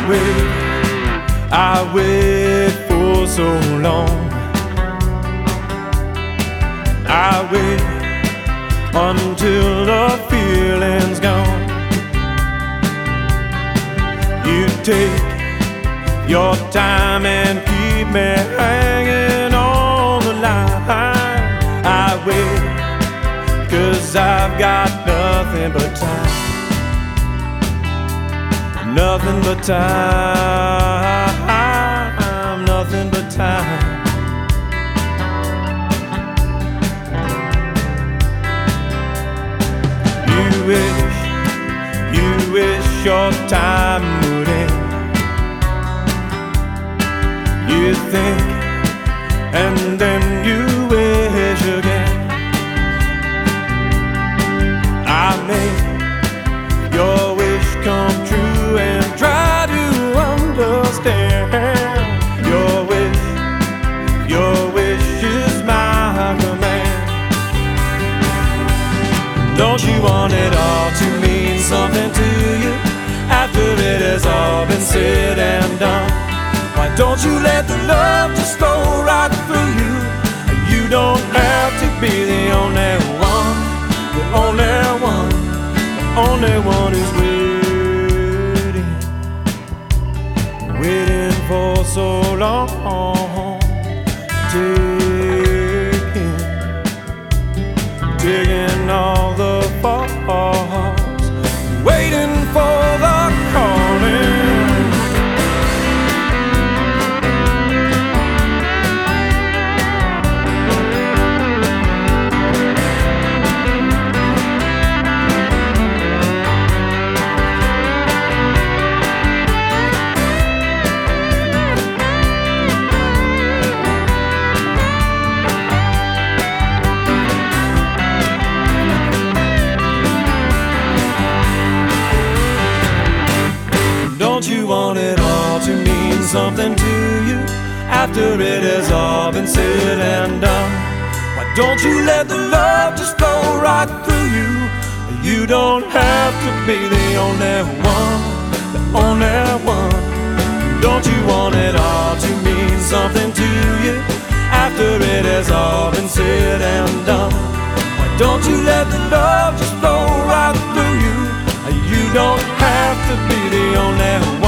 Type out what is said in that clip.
wait for so long. I wait until the feeling's gone. You take your time and keep me hanging on the line. I wait 'cause I've got nothing but time. Nothing but time, nothing but time. You wish your time would end. You think, and then you wish again. I make your wish come true and try to understand. Your wish is my command. Don't you want it all to mean something to you after it has all been said and done? Why don't you let the love just flow right through you? You don't have to be the only one, the only one, the only one who's waiting for so long. Digging all the faults, waiting for the calling. Don't you want it all to mean something to you after it has all been said and done? Why don't you let the love just flow right through you? You don't have to be the only one, the only one. Don't you want it all to mean something to you after it has all been said and done? Why don't you let the love just flow right through you? You don't have to be the only one.